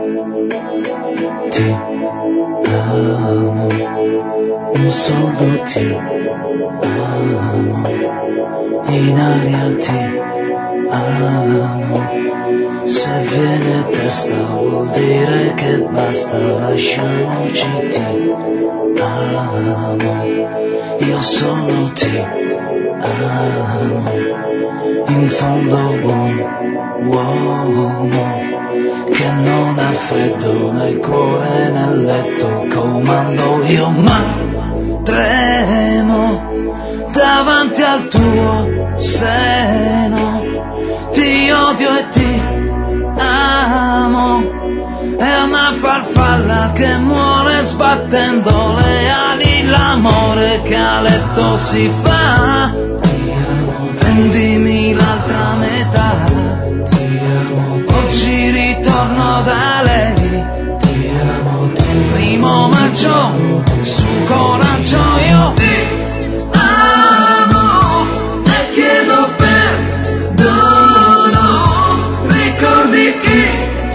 ti amo, solo ti amo, in aria ti amo. Se viene testa vuol dire che basta, lasciamoci, ti amo, io sono ti amo, in fondo buon uomo che non ha freddo nel cuore nel letto, comando io ma tremo davanti al tuo seno, ti odio e ti amo, è una farfalla che muore sbattendo le ali, l'amore che a letto si fa, prendimi l'altra metà, oggi ritorno da lei, primo maggio, su coraggio io ti amo e chiedo perdono, ricordi chi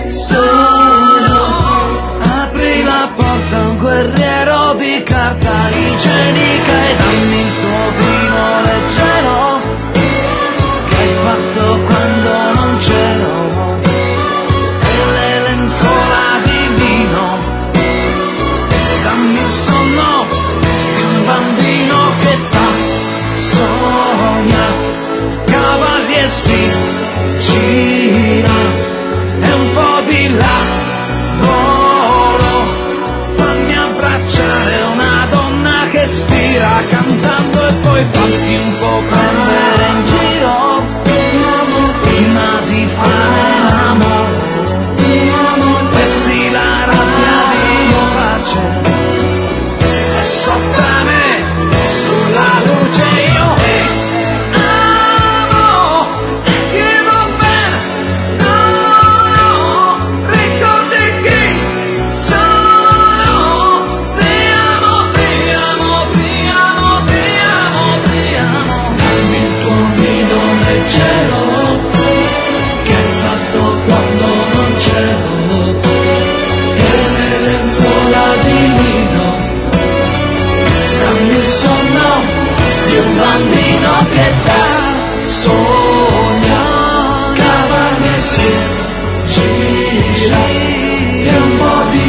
sono, apri la porta a un guerriero di carta igienica e dammi il tuo vino leggero che hai fatto quando non c'ero, e le lenzuola di vino, dammi il sonno di un bambino che fa sogna, cavalli e si gira e un po' di lavoro, fammi abbracciare una donna che stira cantando e poi fatti un po' prendere in giro prima di fare l'amore, vesti la rabbia di pace e sofframe sulla luce, io ti amo e chiedo perdono, ricordi chi sono, ti amo, ti amo, ti amo, ti amo, ti amo, dammi il tuo vino leggero che hai fatto quando non c'ero, e le lenzuola di lino, dammi il sonno di un bambino che da sogna, cavalli e si gira e un po' di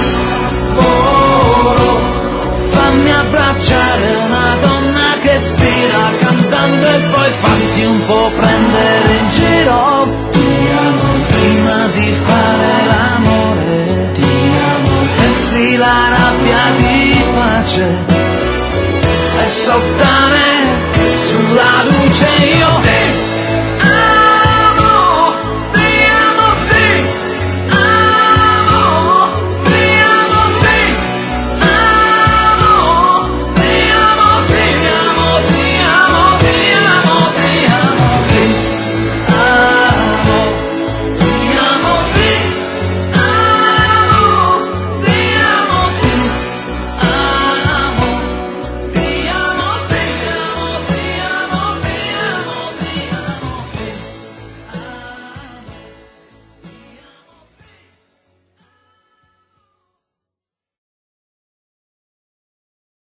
lavoro, fammi abbracciare una donna che spira cantando e poi fatti un po' prendere in giro, ti amo, prima di fare l'amore, ti amo, vesti la rabbia di pace e sottane sulla luce, io